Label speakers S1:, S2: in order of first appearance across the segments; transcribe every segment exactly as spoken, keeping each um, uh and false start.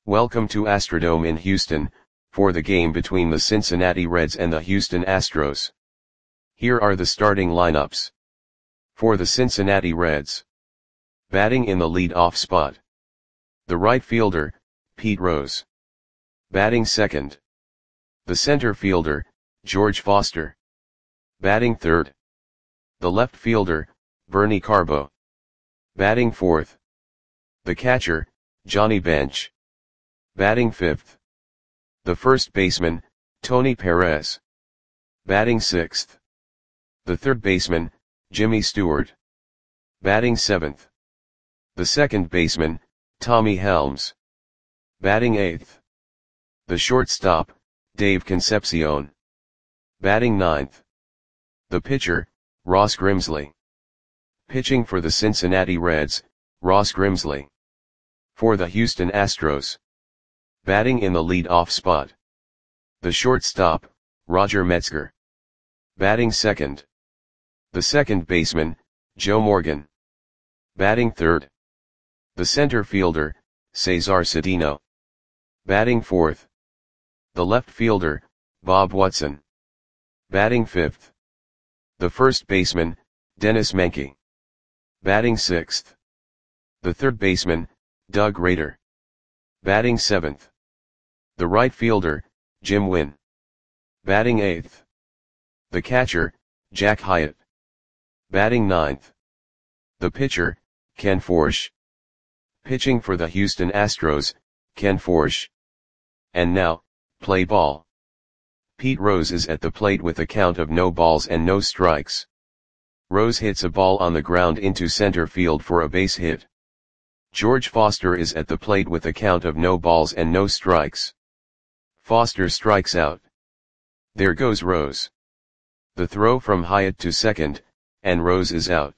S1: Welcome to Astrodome in Houston, for the game between the Cincinnati Reds and the Houston Astros. Here are the starting lineups. For the Cincinnati Reds. Batting in the lead-off spot. The right fielder, Pete Rose. Batting second. The center fielder, George Foster. Batting third. The left fielder, Bernie Carbo. Batting fourth. The catcher, Johnny Bench. Batting fifth. The first baseman, Tony Perez. Batting sixth. The third baseman, Jimmy Stewart. Batting seventh. The second baseman, Tommy Helms. Batting eighth. The shortstop, Dave Concepcion. Batting ninth. The pitcher, Ross Grimsley. Pitching for the Cincinnati Reds, Ross Grimsley. For the Houston Astros. Batting in the lead-off spot. The shortstop, Roger Metzger. Batting second. The second baseman, Joe Morgan. Batting third. The center fielder, Cesar Cedeno. Batting fourth. The left fielder, Bob Watson. Batting fifth. The first baseman, Dennis Menke. Batting sixth. The third baseman, Doug Rader. Batting seventh. The right fielder, Jim Wynn. Batting eighth. The catcher, Jack Hyatt. Batting ninth. The pitcher, Ken Forsch. Pitching for the Houston Astros, Ken Forsch. And now, play ball. Pete Rose is at the plate with a count of no balls and no strikes. Rose hits a ball on the ground into center field for a base hit. George Foster is at the plate with a count of no balls and no strikes. Foster strikes out. There goes Rose. The throw from Hyatt to second, and Rose is out.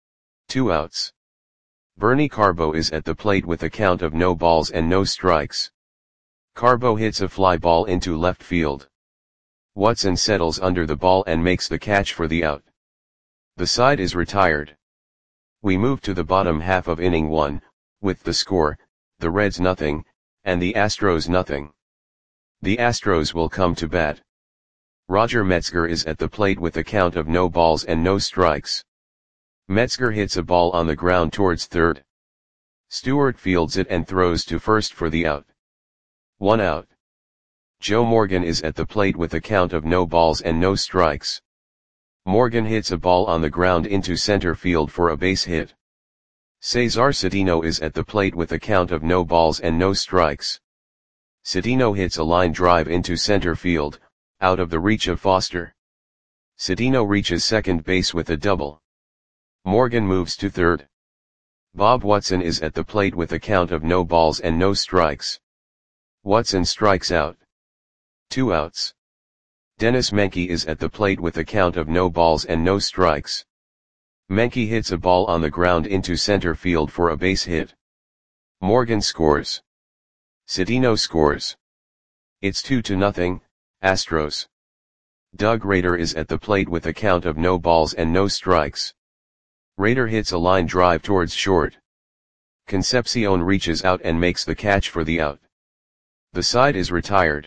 S1: Two outs. Bernie Carbo is at the plate with a count of no balls and no strikes. Carbo hits a fly ball into left field. Watson settles under the ball and makes the catch for the out. The side is retired. We move to the bottom half of inning one, with the score, the Reds nothing, and the Astros nothing. The Astros will come to bat. Roger Metzger is at the plate with a count of no balls and no strikes. Metzger hits a ball on the ground towards third. Stewart fields it and throws to first for the out. One out. Joe Morgan is at the plate with a count of no balls and no strikes. Morgan hits a ball on the ground into center field for a base hit. Cesar Cedeno is at the plate with a count of no balls and no strikes. Cedeno hits a line drive into center field, out of the reach of Foster. Cedeno reaches second base with a double. Morgan moves to third. Bob Watson is at the plate with a count of no balls and no strikes. Watson strikes out. Two outs. Dennis Menke is at the plate with a count of no balls and no strikes. Menke hits a ball on the ground into center field for a base hit. Morgan scores. Cedeno scores. It's two to nothing, Astros. Doug Rader is at the plate with a count of no balls and no strikes. Rader hits a line drive towards short. Concepcion reaches out and makes the catch for the out. The side is retired.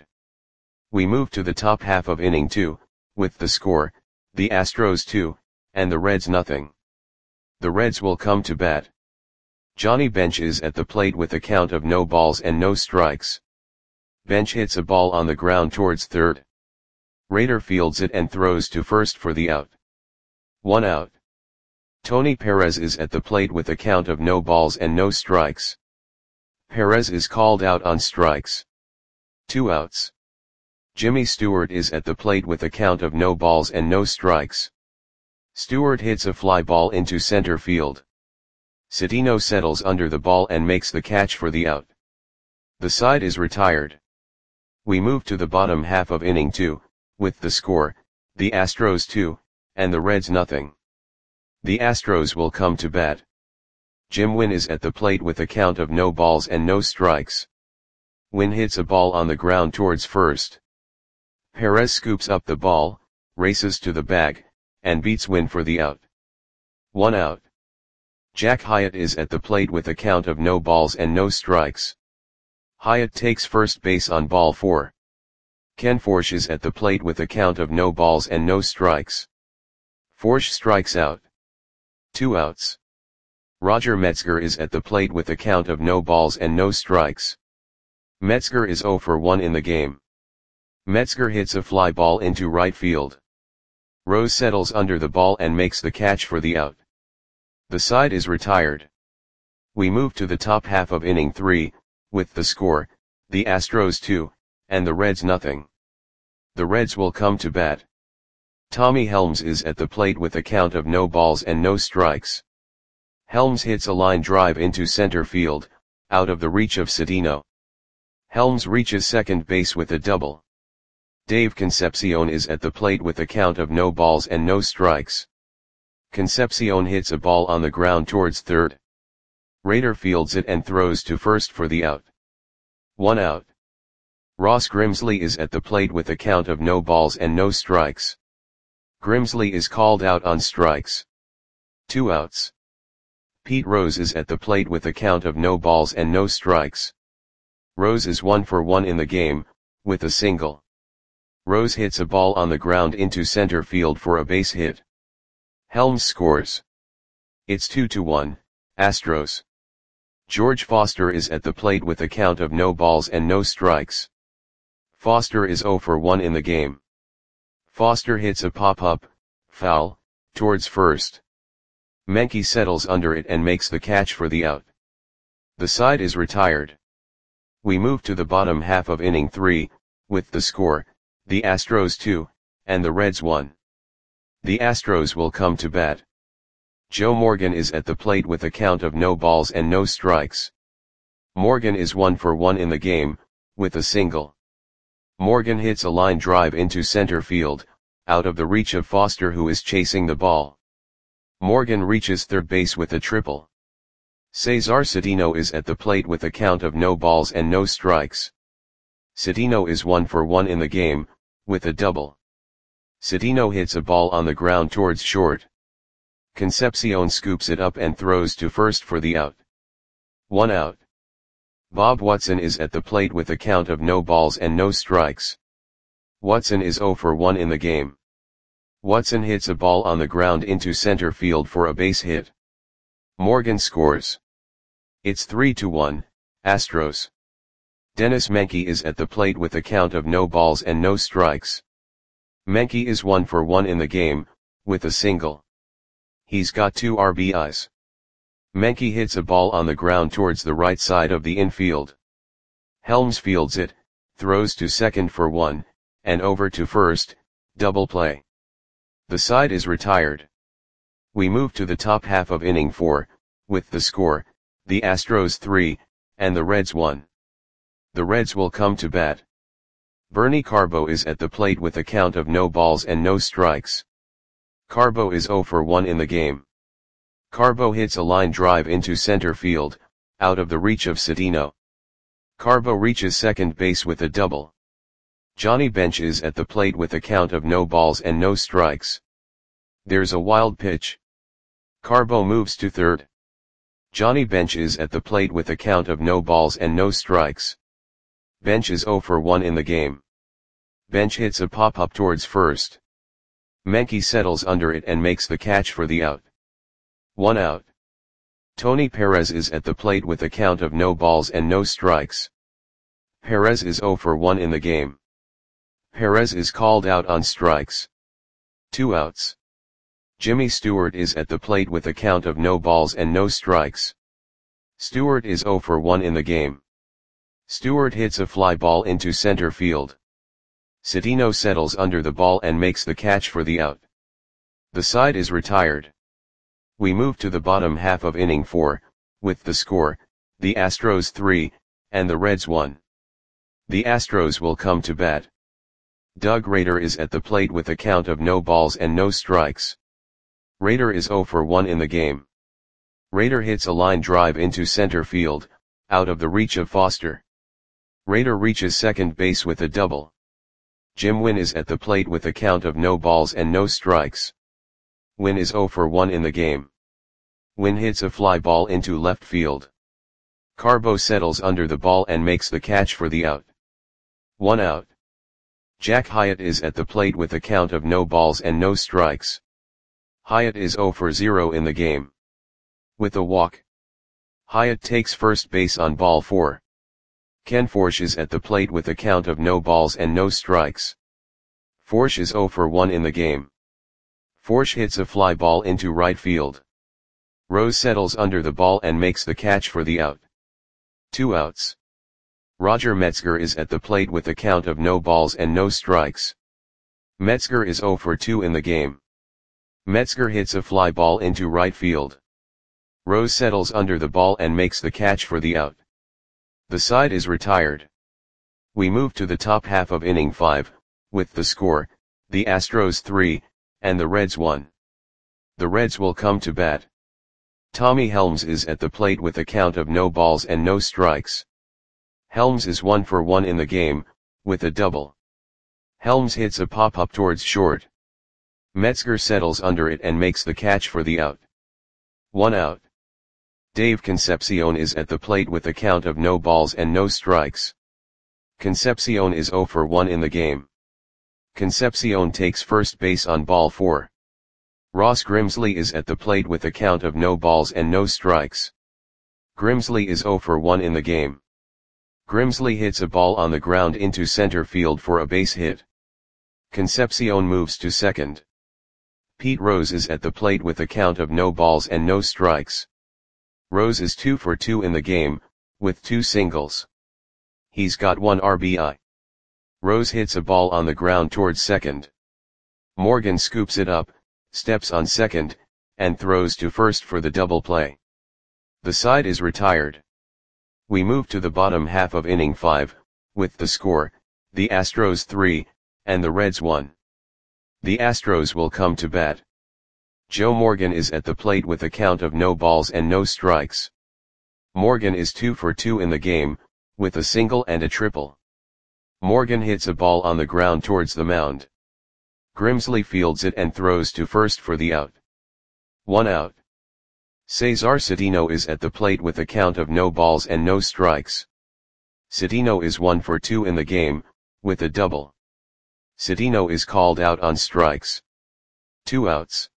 S1: We move to the top half of inning two, with the score, the Astros two, and the Reds nothing. The Reds will come to bat. Johnny Bench is at the plate with a count of no balls and no strikes. Bench hits a ball on the ground towards third. Rader fields it and throws to first for the out. One out. Tony Perez is at the plate with a count of no balls and no strikes. Perez is called out on strikes. Two outs. Jimmy Stewart is at the plate with a count of no balls and no strikes. Stewart hits a fly ball into center field. Cedeno settles under the ball and makes the catch for the out. The side is retired. We move to the bottom half of inning two, with the score, the Astros two, and the Reds nothing. The Astros will come to bat. Jim Wynn is at the plate with a count of no balls and no strikes. Wynn hits a ball on the ground towards first. Perez scoops up the ball, races to the bag, and beats Wynn for the out. One out. Jack Hyatt is at the plate with a count of no balls and no strikes. Hyatt takes first base on ball four. Ken Forsch is at the plate with a count of no balls and no strikes. Forsch strikes out. Two outs. Roger Metzger is at the plate with a count of no balls and no strikes. Metzger is zero for one in the game. Metzger hits a fly ball into right field. Rose settles under the ball and makes the catch for the out. The side is retired. We move to the top half of inning three, with the score, the Astros two, and the Reds nothing. The Reds will come to bat. Tommy Helms is at the plate with a count of no balls and no strikes. Helms hits a line drive into center field, out of the reach of Cedeno. Helms reaches second base with a double. Dave Concepcion is at the plate with a count of no balls and no strikes. Concepcion hits a ball on the ground towards third. Rader fields it and throws to first for the out. One out. Ross Grimsley is at the plate with a count of no balls and no strikes. Grimsley is called out on strikes. Two outs. Pete Rose is at the plate with a count of no balls and no strikes. Rose is one for one in the game, with a single. Rose hits a ball on the ground into center field for a base hit. Helms scores. It's two to one, Astros. George Foster is at the plate with a count of no balls and no strikes. Foster is zero for one in the game. Foster hits a pop-up, foul, towards first. Menke settles under it and makes the catch for the out. The side is retired. We move to the bottom half of inning three, with the score, the Astros two, and the Reds one. The Astros will come to bat. Joe Morgan is at the plate with a count of no balls and no strikes. Morgan is one for one in the game, with a single. Morgan hits a line drive into center field, out of the reach of Foster who is chasing the ball. Morgan reaches third base with a triple. Cesar Cedeno is at the plate with a count of no balls and no strikes. Cedeno is one for one in the game, with a double. Cedeno hits a ball on the ground towards short. Concepcion scoops it up and throws to first for the out. One out. Bob Watson is at the plate with a count of no balls and no strikes. Watson is zero for one in the game. Watson hits a ball on the ground into center field for a base hit. Morgan scores. It's three to one, Astros. Dennis Menke is at the plate with a count of no balls and no strikes. Menke is one for one in the game, with a single. He's got two R B Is. Menke hits a ball on the ground towards the right side of the infield. Helms fields it, throws to second for one, and over to first, double play. The side is retired. We move to the top half of inning four, with the score, the Astros three, and the Reds one. The Reds will come to bat. Bernie Carbo is at the plate with a count of no balls and no strikes. Carbo is zero for one in the game. Carbo hits a line drive into center field, out of the reach of Cedeno. Carbo reaches second base with a double. Johnny Bench is at the plate with a count of no balls and no strikes. There's a wild pitch. Carbo moves to third. Johnny Bench is at the plate with a count of no balls and no strikes. Bench is zero for one in the game. Bench hits a pop-up towards first. Menke settles under it and makes the catch for the out. One out. Tony Perez is at the plate with a count of no balls and no strikes. Perez is zero for one in the game. Perez is called out on strikes. Two outs. Jimmy Stewart is at the plate with a count of no balls and no strikes. Stewart is zero for one in the game. Stewart hits a fly ball into center field. Cedeno settles under the ball and makes the catch for the out. The side is retired. We move to the bottom half of inning four, with the score, the Astros three, and the Reds one. The Astros will come to bat. Doug Rader is at the plate with a count of no balls and no strikes. Rader is zero for one in the game. Rader hits a line drive into center field, out of the reach of Foster. Rader reaches second base with a double. Jim Wynn is at the plate with a count of no balls and no strikes. Wynn is zero for one in the game. Wynn hits a fly ball into left field. Carbo settles under the ball and makes the catch for the out. One out. Jack Hyatt is at the plate with a count of no balls and no strikes. Hyatt is zero for zero in the game. With a walk, Hyatt takes first base on ball four. Ken Forsch is at the plate with a count of no balls and no strikes. Forsch is zero for one in the game. Forsch hits a fly ball into right field. Rose settles under the ball and makes the catch for the out. Two outs. Roger Metzger is at the plate with a count of no balls and no strikes. Metzger is zero for two in the game. Metzger hits a fly ball into right field. Rose settles under the ball and makes the catch for the out. The side is retired. We move to the top half of inning five, with the score, the Astros three, and the Reds one. The Reds will come to bat. Tommy Helms is at the plate with a count of no balls and no strikes. Helms is one for one in the game, with a double. Helms hits a pop-up towards short. Metzger settles under it and makes the catch for the out. One out. Dave Concepcion is at the plate with a count of no balls and no strikes. Concepcion is zero for one in the game. Concepcion takes first base on ball four. Ross Grimsley is at the plate with a count of no balls and no strikes. Grimsley is zero for one in the game. Grimsley hits a ball on the ground into center field for a base hit. Concepcion moves to second. Pete Rose is at the plate with a count of no balls and no strikes. Rose is two for two in the game, with two singles. He's got one R B I. Rose hits a ball on the ground towards second. Morgan scoops it up, steps on second, and throws to first for the double play. The side is retired. We move to the bottom half of inning five, with the score, the Astros three, and the Reds one. The Astros will come to bat. Joe Morgan is at the plate with a count of no balls and no strikes. Morgan is two for two in the game, with a single and a triple. Morgan hits a ball on the ground towards the mound. Grimsley fields it and throws to first for the out. One out. Cesar Citino is at the plate with a count of no balls and no strikes. Citino is one for two in the game, with a double. Citino is called out on strikes. Two outs.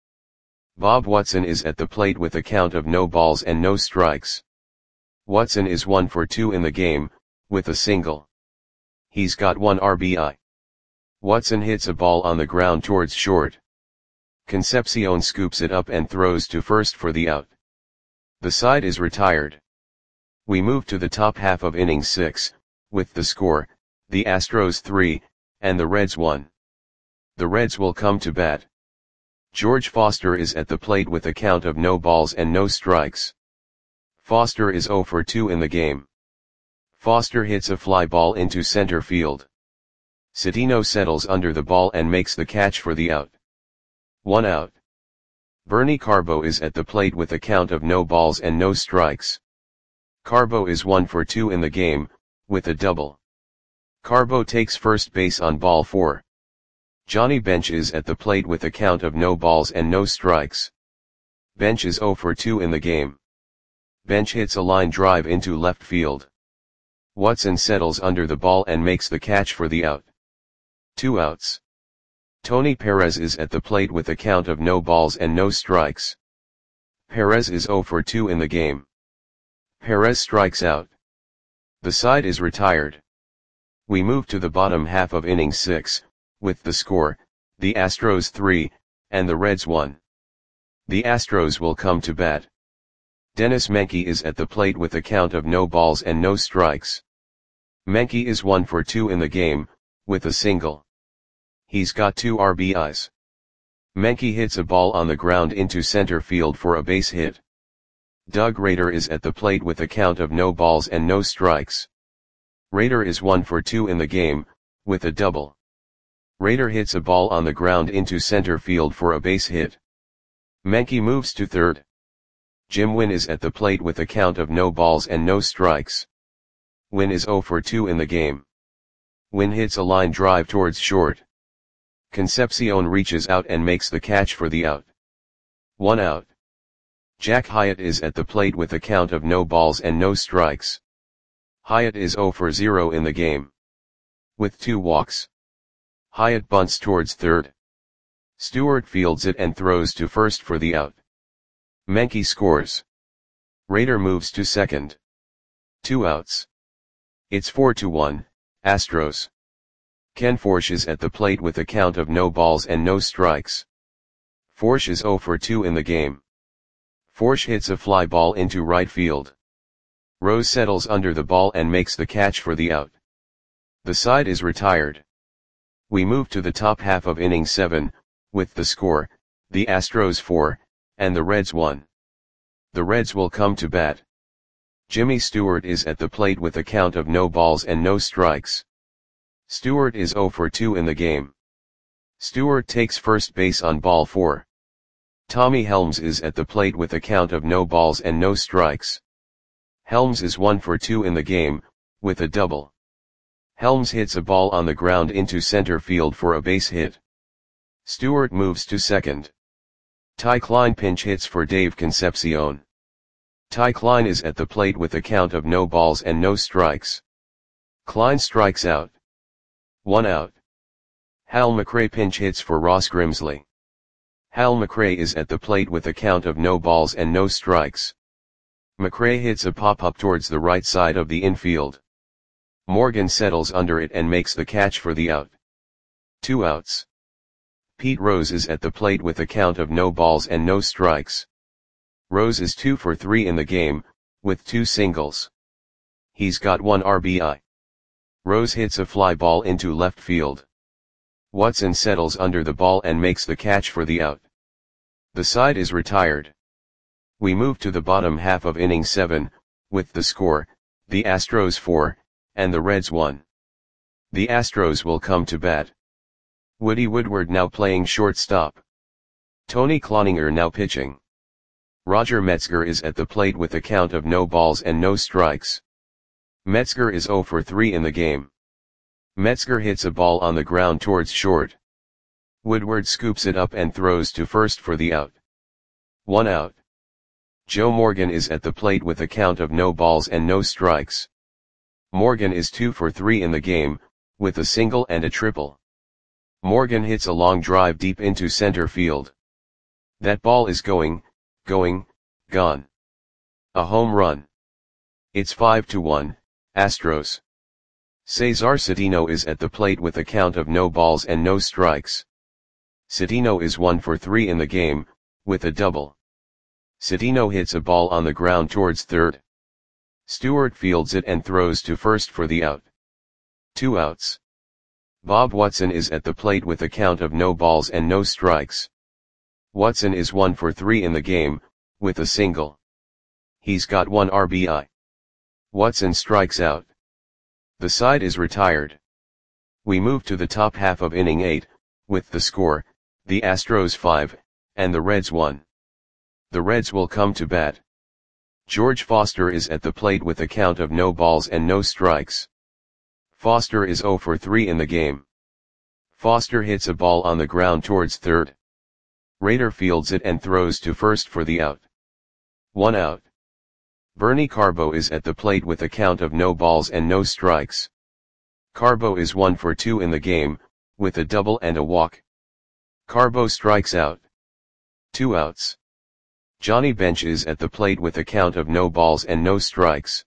S1: Bob Watson is at the plate with a count of no balls and no strikes. Watson is one for two in the game, with a single. He's got one R B I. Watson hits a ball on the ground towards short. Concepcion scoops it up and throws to first for the out. The side is retired. We move to the top half of inning six, with the score, the Astros three, and the Reds one. The Reds will come to bat. George Foster is at the plate with a count of no balls and no strikes. Foster is zero for two in the game. Foster hits a fly ball into center field. Citino settles under the ball and makes the catch for the out. One out. Bernie Carbo is at the plate with a count of no balls and no strikes. Carbo is one for two in the game, with a double. Carbo takes first base on ball four. Johnny Bench is at the plate with a count of no balls and no strikes. Bench is zero for two in the game. Bench hits a line drive into left field. Watson settles under the ball and makes the catch for the out. Two outs. Tony Perez is at the plate with a count of no balls and no strikes. Perez is zero for two in the game. Perez strikes out. The side is retired. We move to the bottom half of inning six, with the score, the Astros three, and the Reds one. The Astros will come to bat. Dennis Menke is at the plate with a count of no balls and no strikes. Menke is one for two in the game, with a single. He's got two R B Is. Menke hits a ball on the ground into center field for a base hit. Doug Rader is at the plate with a count of no balls and no strikes. Rader is one for two in the game, with a double. Rader hits a ball on the ground into center field for a base hit. Menke moves to third. Jim Wynn is at the plate with a count of no balls and no strikes. Wynn is zero for two in the game. Wynn hits a line drive towards short. Concepcion reaches out and makes the catch for the out. One out. Jack Hyatt is at the plate with a count of no balls and no strikes. Hyatt is zero for zero in the game. With two walks. Hyatt bunts towards third. Stewart fields it and throws to first for the out. Menke scores. Rader moves to second. Two outs. It's four to one, Astros. Ken Forsch is at the plate with a count of no balls and no strikes. Forsch is zero for two in the game. Forsch hits a fly ball into right field. Rose settles under the ball and makes the catch for the out. The side is retired. We move to the top half of inning seven, with the score, the Astros four, and the Reds one. The Reds will come to bat. Jimmy Stewart is at the plate with a count of no balls and no strikes. Stewart is zero for two in the game. Stewart takes first base on ball four. Tommy Helms is at the plate with a count of no balls and no strikes. Helms is one for two in the game, with a double. Helms hits a ball on the ground into center field for a base hit. Stewart moves to second. Ty Klein pinch hits for Dave Concepcion. Ty Klein is at the plate with a count of no balls and no strikes. Klein strikes out. One out. Hal McRae pinch hits for Ross Grimsley. Hal McRae is at the plate with a count of no balls and no strikes. McRae hits a pop-up towards the right side of the infield. Morgan settles under it and makes the catch for the out. Two outs. Pete Rose is at the plate with a count of no balls and no strikes. Rose is two for three in the game, with two singles. He's got one R B I. Rose hits a fly ball into left field. Watson settles under the ball and makes the catch for the out. The side is retired. We move to the bottom half of inning seven, with the score, the Astros four, and the Reds one. The Astros will come to bat. Woody Woodward now playing shortstop. Tony Cloninger now pitching. Roger Metzger is at the plate with a count of no balls and no strikes. Metzger is zero for three in the game. Metzger hits a ball on the ground towards short. Woodward scoops it up and throws to first for the out. One out. Joe Morgan is at the plate with a count of no balls and no strikes. Morgan is two for three in the game, with a single and a triple. Morgan hits a long drive deep into center field. That ball is going, going, gone. A home run. It's five to one, Astros. Cesar Cedeno is at the plate with a count of no balls and no strikes. Cedeno is one for three in the game, with a double. Cedeno hits a ball on the ground towards third. Stewart fields it and throws to first for the out. Two outs. Bob Watson is at the plate with a count of no balls and no strikes. Watson is one for three in the game, with a single. He's got one R B I. Watson strikes out. The side is retired. We move to the top half of inning eight, with the score, the Astros five, and the Reds one. The Reds will come to bat. George Foster is at the plate with a count of no balls and no strikes. Foster is zero for three in the game. Foster hits a ball on the ground towards third. Rader fields it and throws to first for the out. One out. Bernie Carbo is at the plate with a count of no balls and no strikes. Carbo is one for two in the game, with a double and a walk. Carbo strikes out. Two outs. Johnny Bench is at the plate with a count of no balls and no strikes.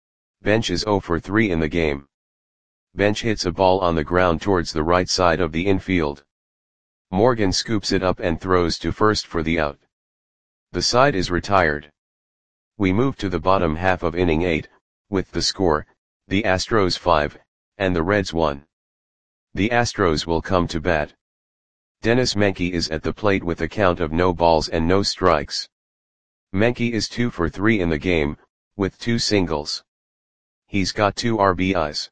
S1: Bench is zero for three in the game. Bench hits a ball on the ground towards the right side of the infield. Morgan scoops it up and throws to first for the out. The side is retired. We move to the bottom half of inning eight, with the score, the Astros five, and the Reds one. The Astros will come to bat. Dennis Menke is at the plate with a count of no balls and no strikes. Menke is two for three in the game, with two singles. He's got two R B Is.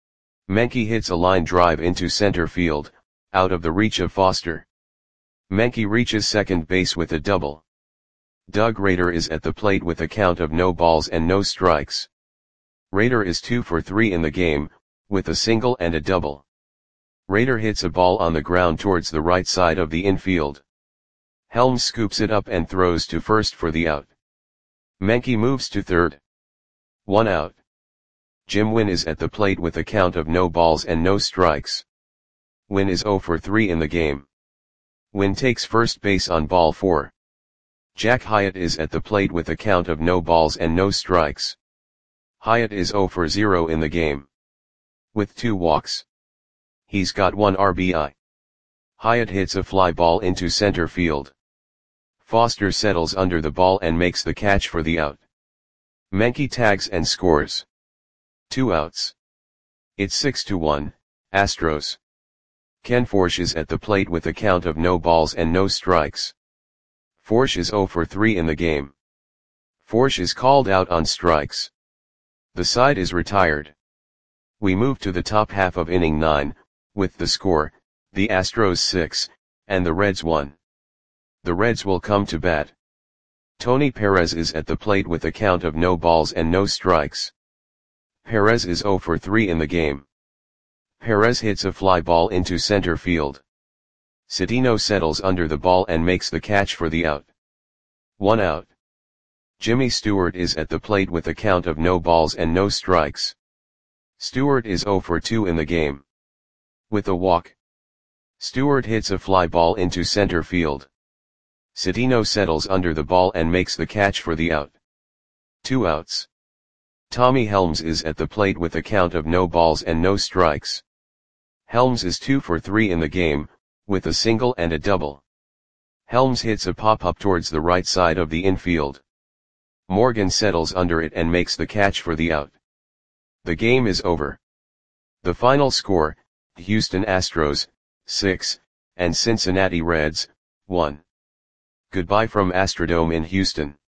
S1: Menke hits a line drive into center field, out of the reach of Foster. Menke reaches second base with a double. Doug Rader is at the plate with a count of no balls and no strikes. Rader is two for three in the game, with a single and a double. Rader hits a ball on the ground towards the right side of the infield. Helms scoops it up and throws to first for the out. Menke moves to third. One out. Jim Wynn is at the plate with a count of no balls and no strikes. Wynn is zero for three in the game. Wynn takes first base on ball four. Jack Hyatt is at the plate with a count of no balls and no strikes. Hyatt is zero for zero in the game. With two walks. He's got one R B I. Hyatt hits a fly ball into center field. Foster settles under the ball and makes the catch for the out. Menke tags and scores. Two outs. It's six to one, Astros. Ken Forsch is at the plate with a count of no balls and no strikes. Forsch is zero for three in the game. Forsch is called out on strikes. The side is retired. We move to the top half of inning nine, with the score, the Astros six, and the Reds one. The Reds will come to bat. Tony Perez is at the plate with a count of no balls and no strikes. Perez is zero for three in the game. Perez hits a fly ball into center field. Cedeno settles under the ball and makes the catch for the out. One out. Jimmy Stewart is at the plate with a count of no balls and no strikes. Stewart is zero for two in the game. With a walk. Stewart hits a fly ball into center field. Cedeno settles under the ball and makes the catch for the out. Two outs. Tommy Helms is at the plate with a count of no balls and no strikes. Helms is two for three in the game, with a single and a double. Helms hits a pop-up towards the right side of the infield. Morgan settles under it and makes the catch for the out. The game is over. The final score, Houston Astros, six, and Cincinnati Reds, one. Goodbye from Astrodome in Houston.